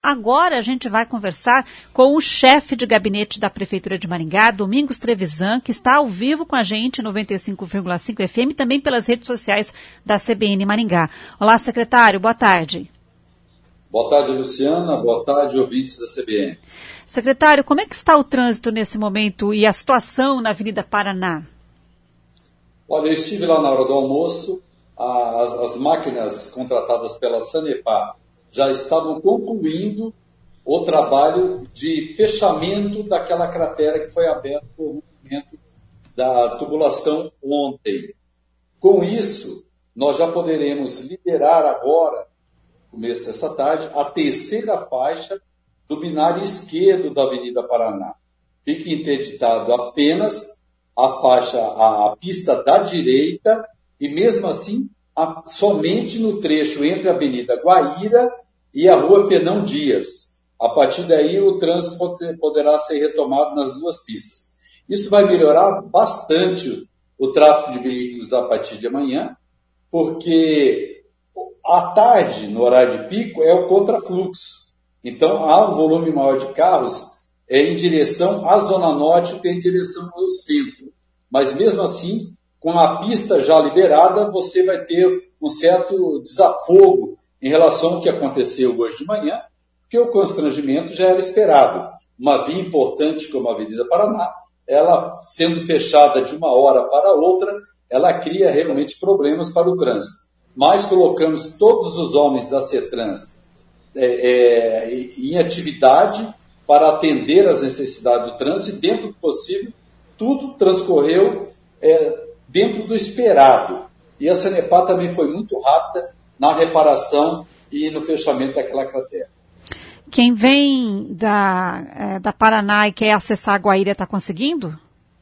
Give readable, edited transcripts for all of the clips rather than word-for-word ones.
Agora a gente vai conversar com o chefe de gabinete da Prefeitura de Maringá, Domingos Trevisan, que está ao vivo com a gente, 95,5 FM, também pelas redes sociais da CBN Maringá. Olá, secretário, boa tarde. Boa tarde, Luciana. Boa tarde, ouvintes da CBN. Secretário, como é que está o trânsito nesse momento e a situação na Avenida Paraná? Olha, eu estive lá na hora do almoço, as máquinas contratadas pela Sanepar já estavam concluindo o trabalho de fechamento daquela cratera que foi aberta por rompimento da tubulação ontem. Com isso, nós já poderemos liberar agora, começo dessa tarde, a terceira faixa do binário esquerdo da Avenida Paraná. Fica interditado apenas a pista da direita e, mesmo assim, somente no trecho entre a Avenida Guaíra e a Rua Fernão Dias. A partir daí, o trânsito poderá ser retomado nas duas pistas. Isso vai melhorar bastante o tráfego de veículos a partir de amanhã, porque à tarde, no horário de pico, é o contrafluxo. Então, há um volume maior de carros em direção à Zona Norte do que em direção ao centro. Mas, mesmo assim, com a pista já liberada, você vai ter um certo desafogo em relação ao que aconteceu hoje de manhã, porque o constrangimento já era esperado. Uma via importante como a Avenida Paraná, ela sendo fechada de uma hora para outra, ela cria realmente problemas para o trânsito. Mas colocamos todos os homens da CETRANS em atividade para atender às necessidades do trânsito, e dentro do possível, tudo transcorreu dentro do esperado. E a Sanepar também foi muito rápida na reparação e no fechamento daquela cratera. Quem vem da Paraná e quer acessar a Guaíra está conseguindo?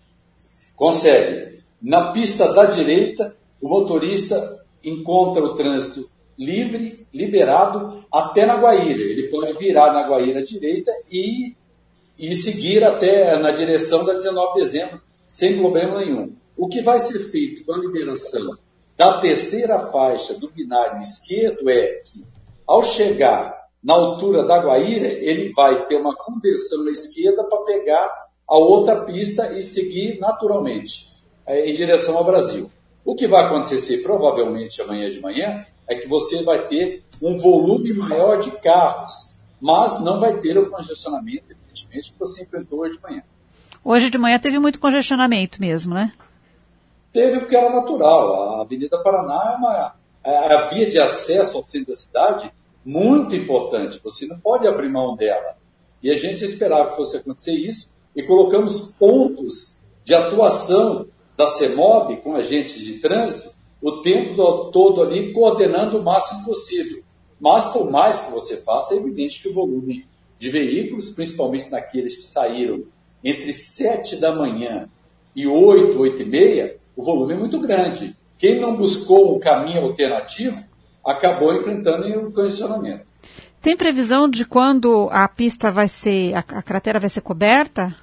Consegue. Na pista da direita, o motorista encontra o trânsito livre, liberado, até na Guaíra. Ele pode virar na Guaíra direita e seguir até na direção da 19 de dezembro, sem problema nenhum. O que vai ser feito com a liberação da terceira faixa do binário esquerdo é que, ao chegar na altura da Guaíra, ele vai ter uma conversão à esquerda para pegar a outra pista e seguir naturalmente em direção ao Brasil. O que vai acontecer provavelmente amanhã de manhã é que você vai ter um volume maior de carros, mas não vai ter o congestionamento, evidentemente, que você enfrentou hoje de manhã. Hoje de manhã teve muito congestionamento mesmo, né? Teve porque era natural. A Avenida Paraná é a via de acesso ao centro da cidade muito importante. Você não pode abrir mão dela. E a gente esperava que fosse acontecer isso e colocamos pontos de atuação da CEMOB com agentes de trânsito o tempo todo ali, coordenando o máximo possível. Mas, por mais que você faça, é evidente que o volume de veículos, principalmente naqueles que saíram entre 7 da manhã e 8, 8 e meia, o volume é muito grande. Quem não buscou um caminho alternativo acabou enfrentando o congestionamento. Tem previsão de quando a pista vai ser, a cratera vai ser coberta?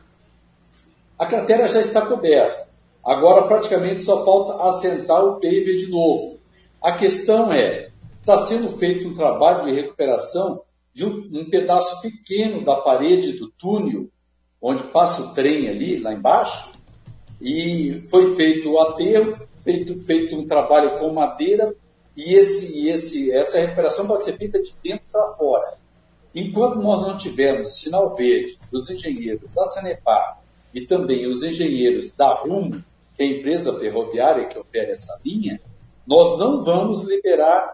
A cratera já está coberta. Agora praticamente só falta assentar o paver de novo. A questão está sendo feito um trabalho de recuperação de um pedaço pequeno da parede do túnel, onde passa o trem ali, lá embaixo, e foi feito o aterro, feito um trabalho com madeira, e essa recuperação pode ser feita de dentro para fora. Enquanto nós não tivermos sinal verde dos engenheiros da Sanepar e também os engenheiros da Rumo, que é a empresa ferroviária que opera essa linha, nós não vamos liberar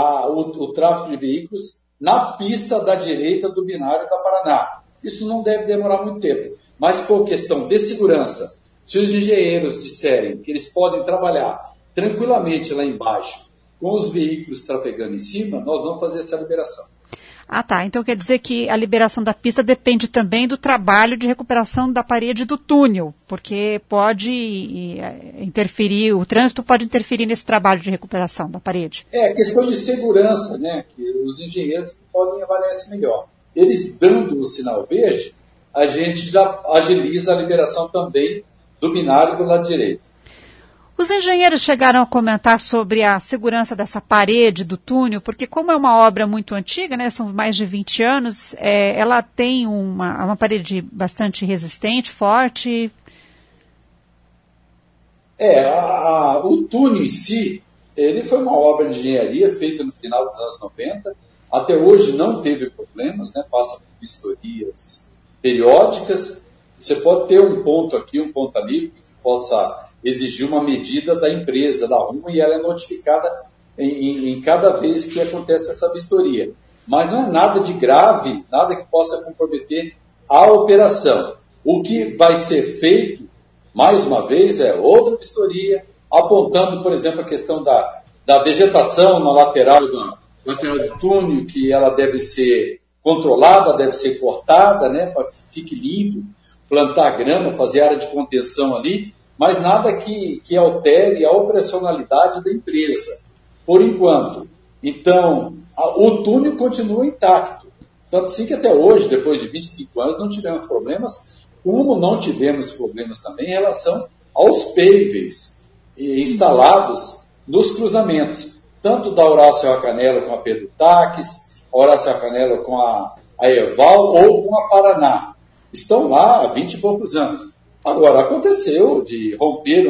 o tráfego de veículos na pista da direita do binário da Paraná. Isso não deve demorar muito tempo, mas por questão de segurança, se os engenheiros disserem que eles podem trabalhar tranquilamente lá embaixo com os veículos trafegando em cima, nós vamos fazer essa liberação. Ah, tá. Então quer dizer que a liberação da pista depende também do trabalho de recuperação da parede do túnel, porque pode interferir, o trânsito pode interferir nesse trabalho de recuperação da parede. É questão de segurança, né? Que os engenheiros podem avaliar isso melhor. Eles dando o sinal verde, a gente já agiliza a liberação também do binário do lado direito. Os engenheiros chegaram a comentar sobre a segurança dessa parede do túnel, porque como é uma obra muito antiga, né, são mais de 20 anos, ela tem uma parede bastante resistente, forte. O túnel em si, ele foi uma obra de engenharia feita no final dos anos 90. Até hoje não teve problemas, né, passa por vistorias periódicas. Você pode ter um ponto aqui, um ponto ali, que possa exigir uma medida da empresa, da Rumo, e ela é notificada em cada vez que acontece essa vistoria. Mas não é nada de grave, nada que possa comprometer a operação. O que vai ser feito, mais uma vez, é outra vistoria, apontando, por exemplo, a questão da vegetação na lateral do túnel, que ela deve ser controlada, deve ser cortada, né, para que fique limpo, plantar grama, fazer área de contenção ali, mas nada que altere a operacionalidade da empresa, por enquanto. Então, o túnel continua intacto. Tanto assim que até hoje, depois de 25 anos, não tivemos problemas, como não tivemos problemas também em relação aos pavers instalados nos cruzamentos, tanto da Horácio Racanello com a Pedro Taques, a Horácio Racanello com a Eval ou com a Paraná. Estão lá há 20 e poucos anos. Agora, aconteceu de romper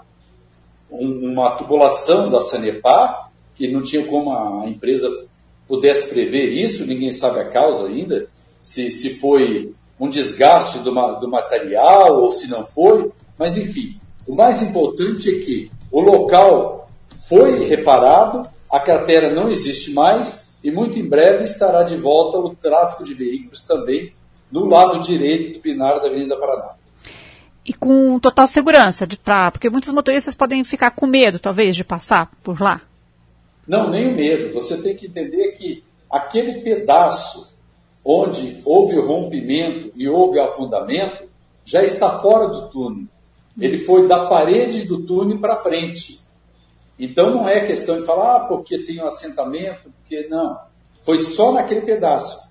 uma tubulação da Sanepar, que não tinha como a empresa pudesse prever isso, ninguém sabe a causa ainda, se foi um desgaste do material ou se não foi, mas enfim, o mais importante é que o local foi reparado, a cratera não existe mais e muito em breve estará de volta o tráfego de veículos também no lado direito do binário da Avenida Paraná. E com total segurança, porque muitos motoristas podem ficar com medo, talvez, de passar por lá. Não, nem o medo. Você tem que entender que aquele pedaço onde houve o rompimento e houve o afundamento já está fora do túnel. Ele foi da parede do túnel para frente. Então não é questão de falar, porque tem um assentamento, porque não. Foi só naquele pedaço.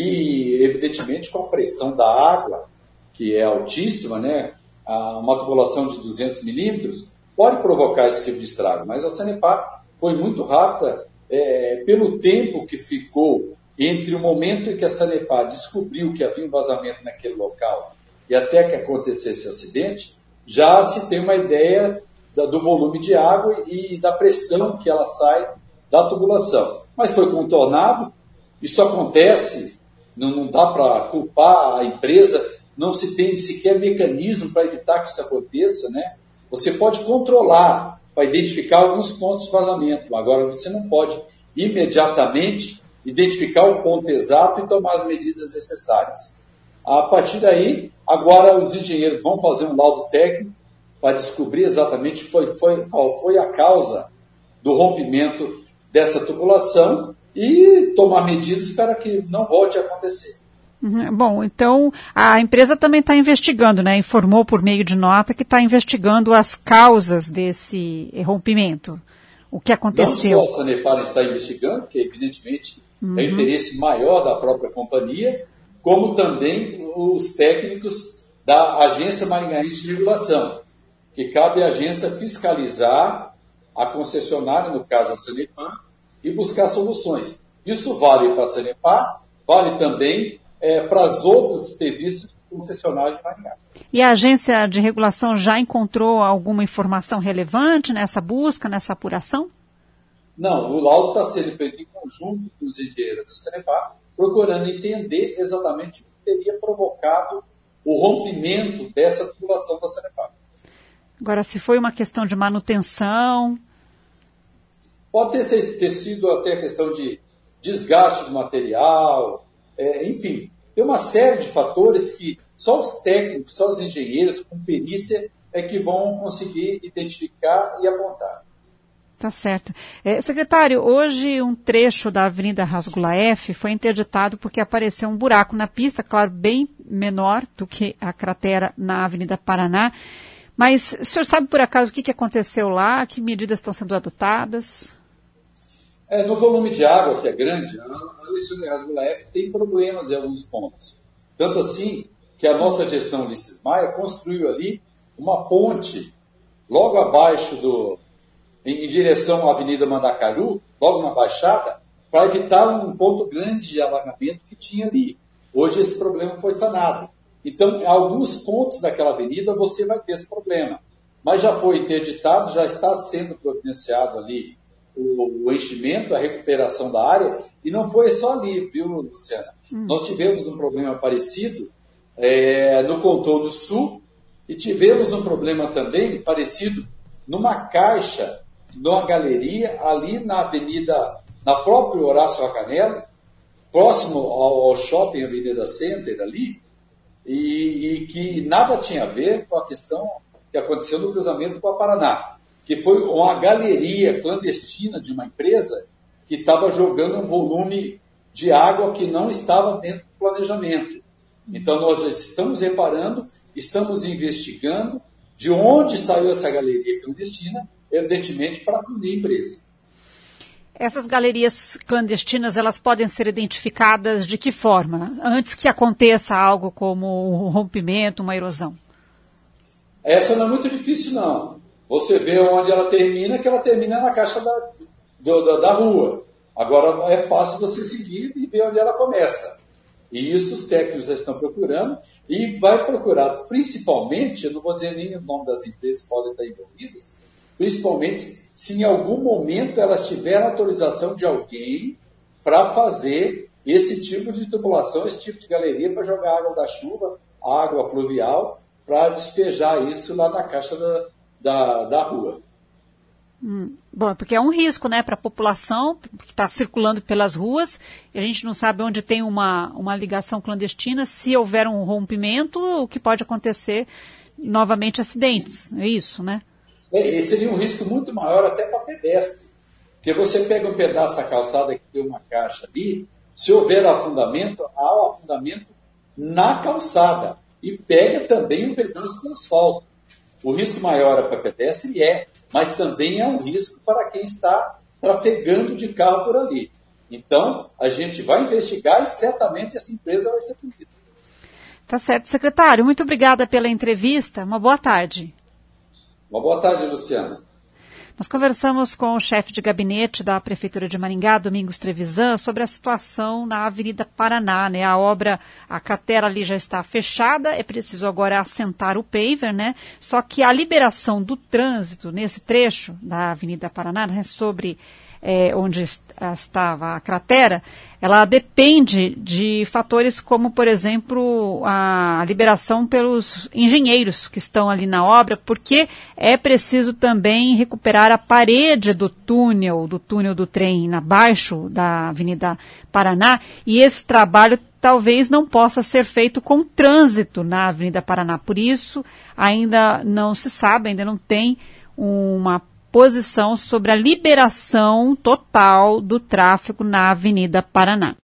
E, evidentemente, com a pressão da água, que é altíssima, né? Uma tubulação de 200 milímetros pode provocar esse tipo de estrago. Mas a Sanepar foi muito rápida pelo tempo que ficou entre o momento em que a Sanepar descobriu que havia um vazamento naquele local e até que acontecesse o acidente, já se tem uma ideia do volume de água e da pressão que ela sai da tubulação. Mas foi contornado, isso acontece, não dá para culpar a empresa, não se tem sequer mecanismo para evitar que isso aconteça, né? Você pode controlar para identificar alguns pontos de vazamento, agora você não pode imediatamente identificar o ponto exato e tomar as medidas necessárias. A partir daí, agora os engenheiros vão fazer um laudo técnico para descobrir exatamente qual foi a causa do rompimento dessa tubulação e tomar medidas para que não volte a acontecer. Bom, então a empresa também está investigando, né? Informou por meio de nota que está investigando as causas desse rompimento. O que aconteceu? Não só a Sanepar está investigando, que evidentemente é o interesse maior da própria companhia, como também os técnicos da Agência Maringaense de Regulação, que cabe à agência fiscalizar a concessionária, no caso a Sanepar, e buscar soluções. Isso vale para a Sanepar, vale também para os outros serviços concessionários de Maringá. E a agência de regulação já encontrou alguma informação relevante nessa busca, nessa apuração? Não, o laudo está sendo feito em conjunto com os engenheiros do Sanepar, procurando entender exatamente o que teria provocado o rompimento dessa tubulação da Sanepar. Agora, se foi uma questão de manutenção... Pode ter sido até a questão de desgaste do material, enfim, tem uma série de fatores que só os técnicos, só os engenheiros com perícia é que vão conseguir identificar e apontar. Tá certo. Secretário, hoje um trecho da Avenida Rasgulaef foi interditado porque apareceu um buraco na pista, claro, bem menor do que a cratera na Avenida Paraná. Mas o senhor sabe por acaso o que aconteceu lá? Que medidas estão sendo adotadas? No volume de água, que é grande, a Alexandre Rasgulaef tem problemas em alguns pontos. Tanto assim que a nossa gestão Ulisses Maia construiu ali uma ponte logo abaixo em direção à Avenida Mandacaru, logo na Baixada, para evitar um ponto grande de alagamento que tinha ali. Hoje esse problema foi sanado. Então, em alguns pontos daquela avenida você vai ter esse problema. Mas já foi interditado, já está sendo providenciado ali o enchimento, a recuperação da área, e não foi só ali, viu, Luciana? Nós tivemos um problema parecido no contorno sul e tivemos um problema também parecido numa caixa, numa galeria, ali na avenida, na própria Horácio Racanello, próximo ao shopping Avenida Center ali, e que nada tinha a ver com a questão que aconteceu no cruzamento com a Paraná, que foi uma galeria clandestina de uma empresa que estava jogando um volume de água que não estava dentro do planejamento. Então, nós já estamos reparando, estamos investigando de onde saiu essa galeria clandestina, evidentemente para punir a empresa. Essas galerias clandestinas, elas podem ser identificadas de que forma? Antes que aconteça algo como um rompimento, uma erosão? Essa não é muito difícil, não. Você vê onde ela termina, que ela termina na caixa da rua. Agora é fácil você seguir e ver onde ela começa. E isso os técnicos já estão procurando e vai procurar principalmente, eu não vou dizer nem o nome das empresas que podem estar envolvidas, principalmente se em algum momento elas tiveram autorização de alguém para fazer esse tipo de tubulação, esse tipo de galeria para jogar água da chuva, água pluvial, para despejar isso lá na caixa da rua. Bom, porque é um risco, né, para a população que está circulando pelas ruas, e a gente não sabe onde tem uma ligação clandestina, se houver um rompimento, o que pode acontecer novamente acidentes, é isso, né? Seria um risco muito maior até para pedestre, porque você pega um pedaço da calçada que tem uma caixa ali, se houver afundamento, há um afundamento na calçada, e pega também um pedaço do asfalto. O risco maior é para pedestre mas também é um risco para quem está trafegando de carro por ali. Então, a gente vai investigar e certamente essa empresa vai ser punida. Tá certo, secretário. Muito obrigada pela entrevista. Uma boa tarde. Uma boa tarde, Luciana. Nós conversamos com o chefe de gabinete da Prefeitura de Maringá, Domingos Trevisan, sobre a situação na Avenida Paraná, né? A cratera ali já está fechada, é preciso agora assentar o paver, né? Só que a liberação do trânsito nesse trecho da Avenida Paraná, né, sobre onde estava a cratera, ela depende de fatores como, por exemplo, a liberação pelos engenheiros que estão ali na obra, porque é preciso também recuperar a parede do túnel do trem abaixo da Avenida Paraná, e esse trabalho talvez não possa ser feito com trânsito na Avenida Paraná. Por isso, ainda não se sabe, ainda não tem uma posição sobre a liberação total do tráfego na Avenida Paraná.